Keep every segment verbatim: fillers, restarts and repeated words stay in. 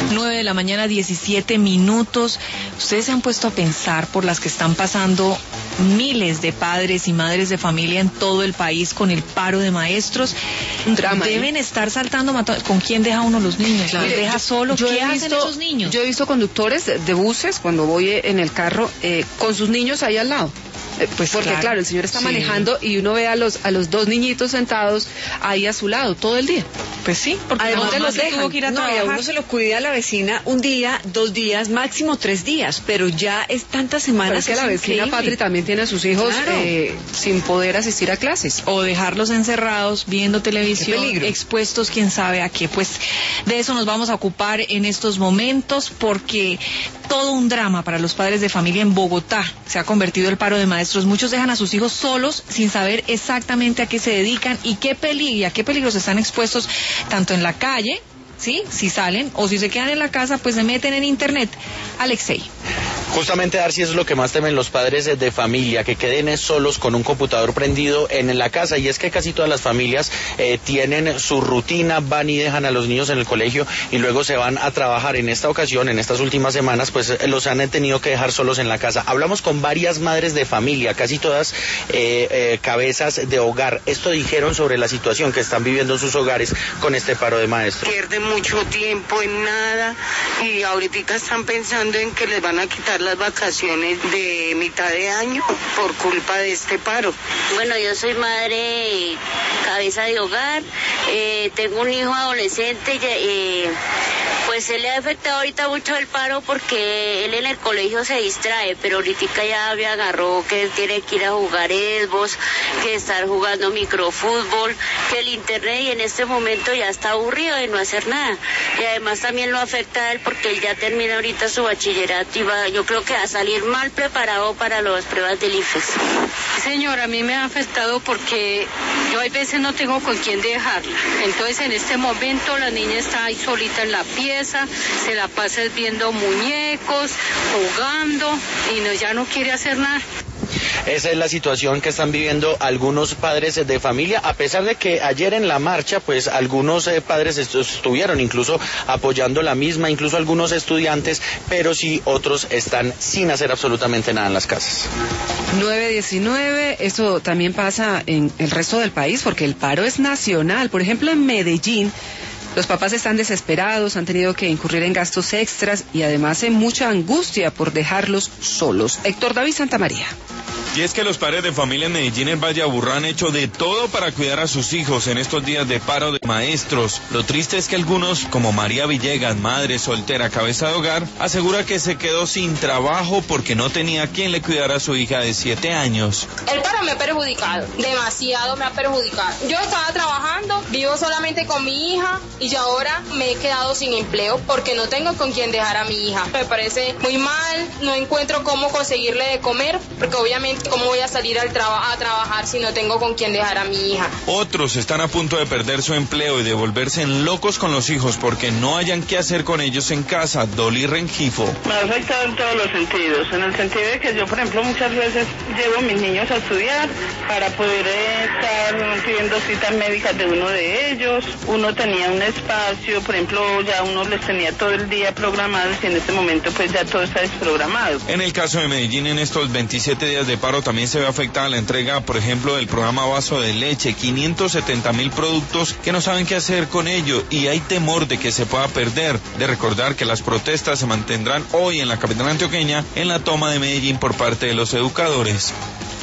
nueve de la mañana, diecisiete minutos. Ustedes se han puesto a pensar por las que están pasando miles de padres y madres de familia en todo el país con el paro de maestros. Un drama. Deben ¿eh? estar saltando, matando. ¿Con quién deja uno los niños? Claro. ¿Los deja solo? Yo ¿Qué he hacen visto, esos niños? Yo he visto conductores de, de buses cuando voy en el carro eh, con sus niños ahí al lado. Pues porque claro. claro, el señor está sí. manejando y uno ve a los a los dos niñitos sentados ahí a su lado todo el día. Pues sí, porque además ¿dónde los dejan? Que ir a no, y a uno se los cuida la vecina un día, dos días, máximo tres días, pero ya es tantas semanas. Pero es que la vecina Patri también tiene a sus hijos claro. eh, sin poder asistir a clases. O dejarlos encerrados, viendo televisión, expuestos quién sabe a qué. Pues de eso nos vamos a ocupar en estos momentos, porque todo un drama para los padres de familia en Bogotá se ha convertido el paro de maestros. Muchos dejan a sus hijos solos sin saber exactamente a qué se dedican y qué peligro, a qué peligros están expuestos tanto en la calle, ¿sí? Si salen, o si se quedan en la casa, pues se meten en internet. Alexei. Justamente, Darcy, eso es lo que más temen los padres de familia, que queden solos con un computador prendido en la casa, y es que casi todas las familias eh, tienen su rutina, van y dejan a los niños en el colegio y luego se van a trabajar. En esta ocasión, en estas últimas semanas, pues los han tenido que dejar solos en la casa. Hablamos con varias madres de familia, casi todas eh, eh, cabezas de hogar. Esto dijeron sobre la situación que están viviendo en sus hogares con este paro de maestros. Pierden mucho tiempo en nada y ahorita están pensando en que les van a quitar las vacaciones de mitad de año por culpa de este paro. Bueno, yo soy madre cabeza de hogar, eh, tengo un hijo adolescente, eh, pues él le ha afectado ahorita mucho el paro porque él en el colegio se distrae, pero ahorita ya me agarró que él tiene que ir a jugar Xbox, que estar jugando microfútbol, que el internet, y en este momento ya está aburrido de no hacer nada. Y además también lo afecta a él porque él ya termina ahorita su bachillerato y va, yo creo que va a salir mal preparado para las pruebas del I F E S. Señora, a mí me ha afectado porque yo a veces no tengo con quién dejarla. Entonces en este momento la niña está ahí solita en la pieza, se la pasa viendo muñecos, jugando y no, ya no quiere hacer nada. Esa es la situación que están viviendo algunos padres de familia, a pesar de que ayer en la marcha, pues algunos eh, padres estuvieron incluso apoyando la misma, incluso algunos estudiantes, pero sí otros están sin hacer absolutamente nada en las casas. nueve diecinueve, eso también pasa en el resto del país, porque el paro es nacional. Por ejemplo, en Medellín, los papás están desesperados, han tenido que incurrir en gastos extras y además en mucha angustia por dejarlos solos. Héctor David Santamaría. Y es que los padres de familia en Medellín, en Valle Aburrá, han hecho de todo para cuidar a sus hijos en estos días de paro de maestros. Lo triste es que algunos, como María Villegas, madre soltera, cabeza de hogar, asegura que se quedó sin trabajo porque no tenía quien le cuidara a su hija de siete años. El paro me ha perjudicado, demasiado me ha perjudicado. Yo estaba trabajando, vivo solamente con mi hija y yo ahora me he quedado sin empleo porque no tengo con quien dejar a mi hija. Me parece muy mal, no encuentro cómo conseguirle de comer porque obviamente ¿cómo voy a salir al traba- a trabajar si no tengo con quién dejar a mi hija? Otros están a punto de perder su empleo y de volverse en locos con los hijos porque no hayan qué hacer con ellos en casa. Dolly Rengifo. Me ha afectado en todos los sentidos, en el sentido de que yo, por ejemplo, muchas veces llevo a mis niños a estudiar para poder estar pidiendo citas médicas de uno de ellos. Uno tenía un espacio, por ejemplo, ya uno les tenía todo el día programados y en este momento pues ya todo está desprogramado. En el caso de Medellín, en estos veintisiete días de paro, también se ve afectada la entrega, por ejemplo, del programa Vaso de Leche, quinientos setenta mil productos que no saben qué hacer con ello y hay temor de que se pueda perder. De recordar que las protestas se mantendrán hoy en la capital antioqueña en la toma de Medellín por parte de los educadores.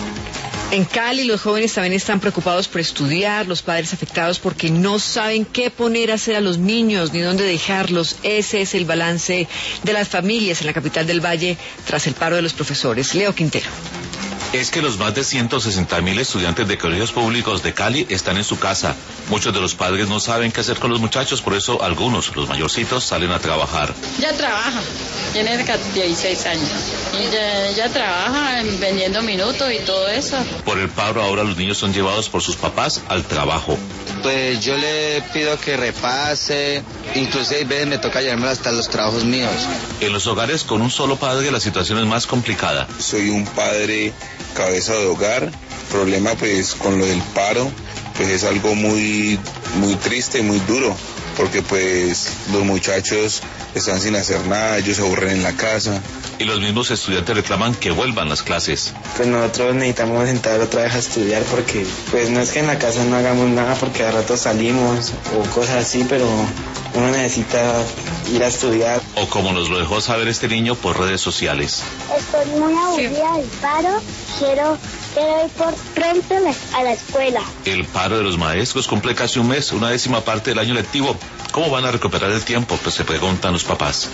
En Cali los jóvenes también están preocupados por estudiar, los padres afectados porque no saben qué poner a hacer a los niños ni dónde dejarlos. Ese es el balance de las familias en la capital del Valle tras el paro de los profesores. Leo Quintero. Es que los más de ciento sesenta mil estudiantes de colegios públicos de Cali están en su casa. Muchos de los padres no saben qué hacer con los muchachos, por eso algunos, los mayorcitos, salen a trabajar. Ya trabaja, tiene dieciséis años. Y ya, ya trabaja vendiendo minutos y todo eso. Por el paro ahora los niños son llevados por sus papás al trabajo. Pues yo le pido que repase, inclusive a veces me toca llevarme hasta los trabajos míos. En los hogares con un solo padre la situación es más complicada. Soy un padre cabeza de hogar, problema pues con lo del paro, pues es algo muy, muy triste, muy duro, porque pues los muchachos están sin hacer nada, ellos se aburren en la casa. Y los mismos estudiantes reclaman que vuelvan las clases. Pues nosotros necesitamos entrar otra vez a estudiar porque pues no es que en la casa no hagamos nada porque a rato salimos o cosas así, pero uno necesita ir a estudiar. O como nos lo dejó saber este niño por redes sociales. Estoy muy aburrida del paro, quiero, quiero ir por pronto a la escuela. El paro de los maestros cumple casi un mes, una décima parte del año lectivo. ¿Cómo van a recuperar el tiempo? Pues se preguntan los papás.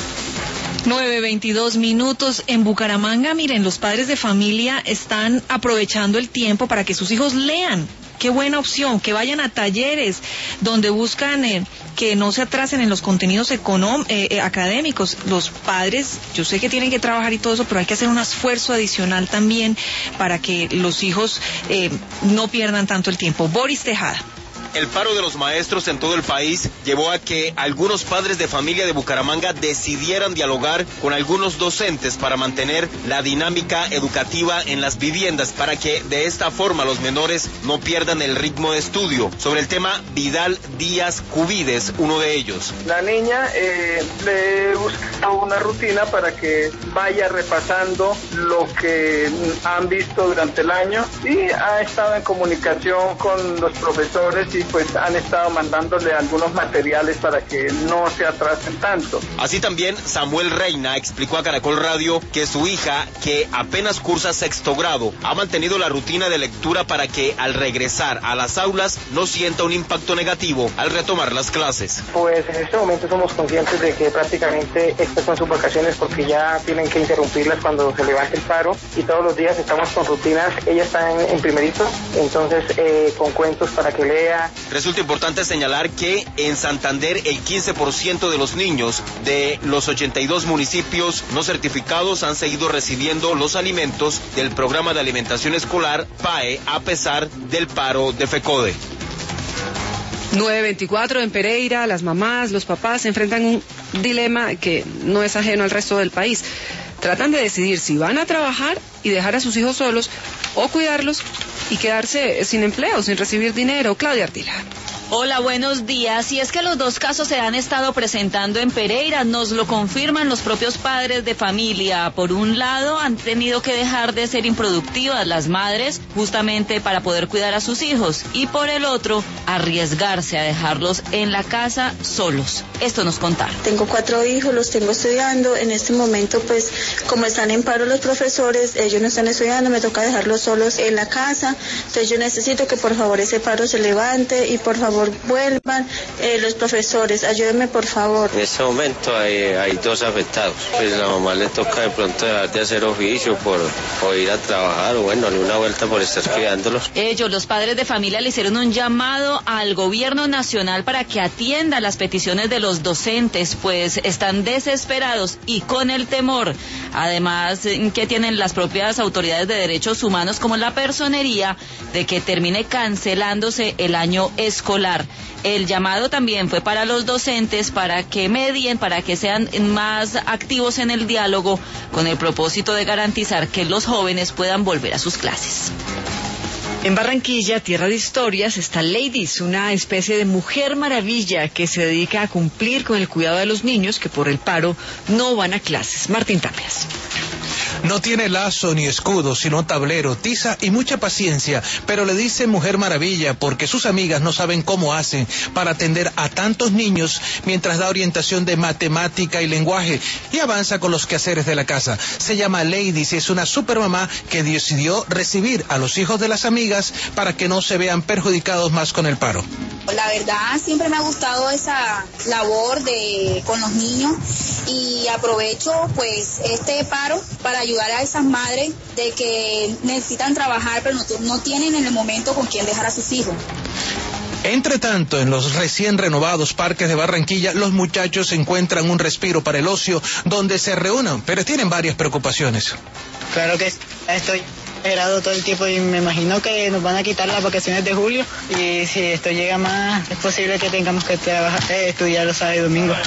nueve veintidós minutos en Bucaramanga. Miren, los padres de familia están aprovechando el tiempo para que sus hijos lean. Qué buena opción, que vayan a talleres donde buscan eh, que no se atrasen en los contenidos económ- eh, eh, académicos. Los padres, yo sé que tienen que trabajar y todo eso, pero hay que hacer un esfuerzo adicional también para que los hijos eh, no pierdan tanto el tiempo. Boris Tejada. El paro de los maestros en todo el país llevó a que algunos padres de familia de Bucaramanga decidieran dialogar con algunos docentes para mantener la dinámica educativa en las viviendas, para que de esta forma los menores no pierdan el ritmo de estudio. Sobre el tema, Vidal Díaz Cubides, uno de ellos. La niña eh, le busca una rutina para que vaya repasando lo que han visto durante el año y ha estado en comunicación con los profesores y pues han estado mandándole algunos materiales para que no se atrasen tanto. Así también Samuel Reina explicó a Caracol Radio que su hija, que apenas cursa sexto grado, ha mantenido la rutina de lectura para que al regresar a las aulas no sienta un impacto negativo al retomar las clases. Pues en este momento somos conscientes de que prácticamente estas son sus vacaciones porque ya tienen que interrumpirlas cuando se levante el paro y todos los días estamos con rutinas. Ella está en, en primerito, entonces eh, con cuentos para que lea. Resulta importante señalar que en Santander el quince por ciento de los niños de los ochenta y dos municipios no certificados han seguido recibiendo los alimentos del programa de alimentación escolar P A E a pesar del paro de FECODE. nueve veinticuatro en Pereira, las mamás, los papás se enfrentan un dilema que no es ajeno al resto del país. Tratan de decidir si van a trabajar y dejar a sus hijos solos o cuidarlos y quedarse sin empleo, sin recibir dinero. Claudia Artila. Hola, buenos días. Y es que los dos casos se han estado presentando en Pereira, nos lo confirman los propios padres de familia. Por un lado, han tenido que dejar de ser improductivas las madres justamente para poder cuidar a sus hijos, y por el otro, arriesgarse a dejarlos en la casa solos. Esto nos contaron. Tengo cuatro hijos, los tengo estudiando. En este momento, pues, como están en paro los profesores, ellos no están estudiando, me toca dejarlos solos en la casa. Entonces yo necesito que por favor ese paro se levante y por favor vuelvan eh, los profesores, ayúdenme por favor. En este momento hay, hay dos afectados, pues la mamá le toca de pronto dejar de hacer oficio por, por ir a trabajar o bueno, darle una vuelta por estar cuidándolos. Ellos, los padres de familia, le hicieron un llamado al gobierno nacional para que atienda las peticiones de los docentes, pues están desesperados y con el temor, además que tienen las propias autoridades de derechos humanos como la personería, de que termine cancelándose el año escolar. El llamado también fue para los docentes para que medien, para que sean más activos en el diálogo, con el propósito de garantizar que los jóvenes puedan volver a sus clases. En Barranquilla, tierra de historias, está Ladies, una especie de mujer maravilla que se dedica a cumplir con el cuidado de los niños que por el paro no van a clases. Martín Tapias. No tiene lazo ni escudo, sino tablero, tiza y mucha paciencia, pero le dice Mujer Maravilla porque sus amigas no saben cómo hacen para atender a tantos niños mientras da orientación de matemática y lenguaje y avanza con los quehaceres de la casa. Se llama Ladies y es una supermamá que decidió recibir a los hijos de las amigas para que no se vean perjudicados más con el paro. La verdad siempre me ha gustado esa labor de con los niños y aprovecho pues este paro para ayudar a esas madres de que necesitan trabajar pero no, no tienen en el momento con quién dejar a sus hijos. Entre tanto, en los recién renovados parques de Barranquilla, los muchachos encuentran un respiro para el ocio donde se reúnan, pero tienen varias preocupaciones. Claro que estoy grado todo el tiempo y me imagino que nos van a quitar las vacaciones de julio y si esto llega más es posible que tengamos que trabajar, eh, estudiar los sábados y domingos.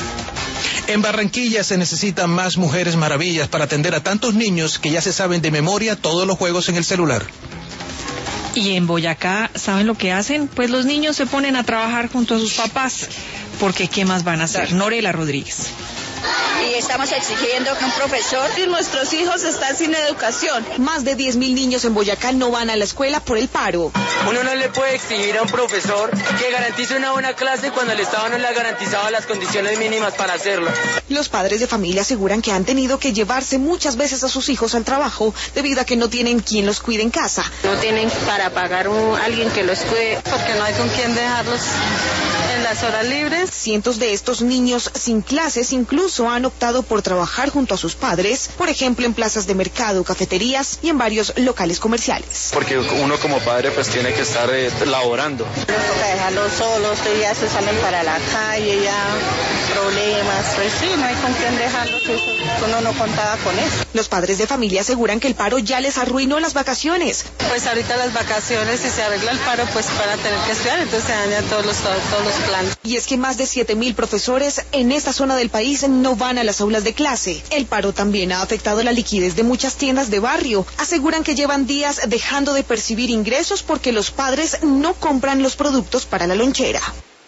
En Barranquilla se necesitan más mujeres maravillas para atender a tantos niños que ya se saben de memoria todos los juegos en el celular. Y en Boyacá, ¿saben lo que hacen? Pues los niños se ponen a trabajar junto a sus papás, porque ¿qué más van a hacer? Norela Rodríguez. Y estamos exigiendo que un profesor... Y nuestros hijos están sin educación. Más de diez mil niños en Boyacá no van a la escuela por el paro. Uno no le puede exigir a un profesor que garantice una buena clase cuando el Estado no le ha garantizado las condiciones mínimas para hacerlo. Los padres de familia aseguran que han tenido que llevarse muchas veces a sus hijos al trabajo debido a que no tienen quien los cuide en casa. No tienen para pagar a alguien que los cuide porque no hay con quien dejarlos en las horas libres. Cientos de estos niños sin clases incluso han optado por trabajar junto a sus padres, por ejemplo en plazas de mercado, cafeterías y en varios locales comerciales. Porque uno como padre pues tiene que estar eh, laborando. No toca dejarlos solos, ya se salen para la calle, ya problemas, pues sí, no hay con quién dejarlos, uno no contaba con eso. Los padres de familia aseguran que el paro ya les arruinó las vacaciones. Pues ahorita las vacaciones, si se arregla el paro, pues van a tener que estudiar, entonces se dañan todos los, todos, todos los planes. Y es que más de siete mil profesores en esta zona del país no van a las aulas de clase. El paro también ha afectado la liquidez de muchas tiendas de barrio. Aseguran que llevan días dejando de percibir ingresos porque los padres no compran los productos para la lonchera.